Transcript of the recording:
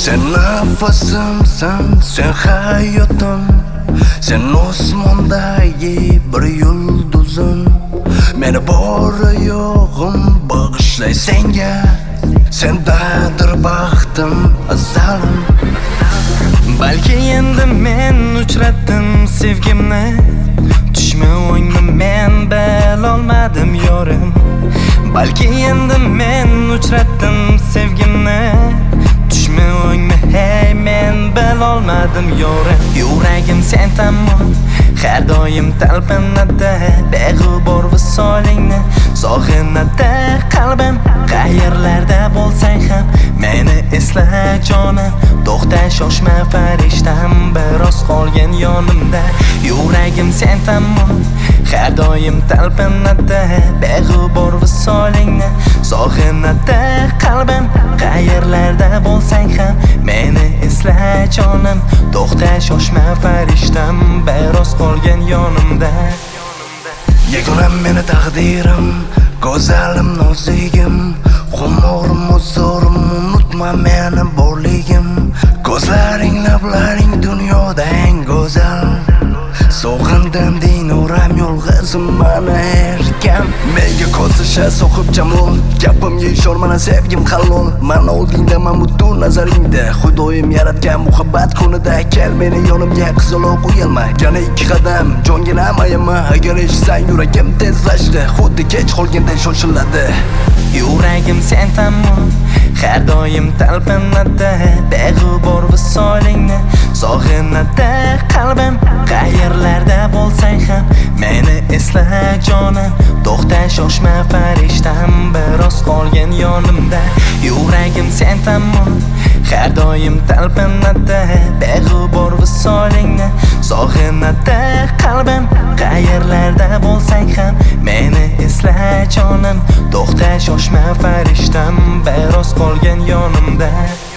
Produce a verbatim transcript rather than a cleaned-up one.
Sen nafasimsan, sen hayotim, sen osmondagi bir yulduzim. Meni bori yo'g'im bag'ishlay senga, sendadir baxtim azalim. Balki endi men uchratdim sevgimni, tushma o'ngni men bilolmadim yorim. Balki endi men uchratdim sevgimni, tushma o'ngni hey men bilolmadim yorim. Yuragim sen tomon har doim talpinadi, beg'ubor visolingni sog'inadi qalbim. Qayerlarda bo'lsang ham meni esla jonim, to'xta shoshma farishtam, biroz qolgin yonimda. Yuragim sen tomon har doim talpinadi, beg'ubor visolingni sog'inadi qalbim. Qayerlarda bo'lsang ham meni esla jonim, to'xta shoshma farishtam, biroz qolgin yonimda. Yagonam meni taqdirim, go'zalim nozigim, xumorim huzurim, unutma meni borligim. Ko'zlaring lablaring dunyoda eng go'zal, sog'indim deynuram yolg'izim mana erkam. Menga ko'zisha so'qib jamol, gapimga ishormana sevgim halol. Mana oldingda man butun nazaringda, Xudoyim yaratgan muhabbat kunida. Kel meni yonimga qizaloq uyalma, yana ikki qadam jongina ayama. Agar eshitsang yuragim tezlashdi, xuddi kech qolganday shoshiladi. Yuragim sen tomon har doim talpinadi, beg'ubor visolingni sog'inadi qalbim. Qayerlarda bo'lsang ham meni esla jonim, to'xta shoshma farishtam, biroz qolgin yonimda. Yuragim sen tomon har doim talpinadi, beg'ubor visolingni sog'inadi qalbim. Qayerlarda bo'lsang ham meni esla jonim, to'xta shoshma farishtam, biroz qolgin yonimda.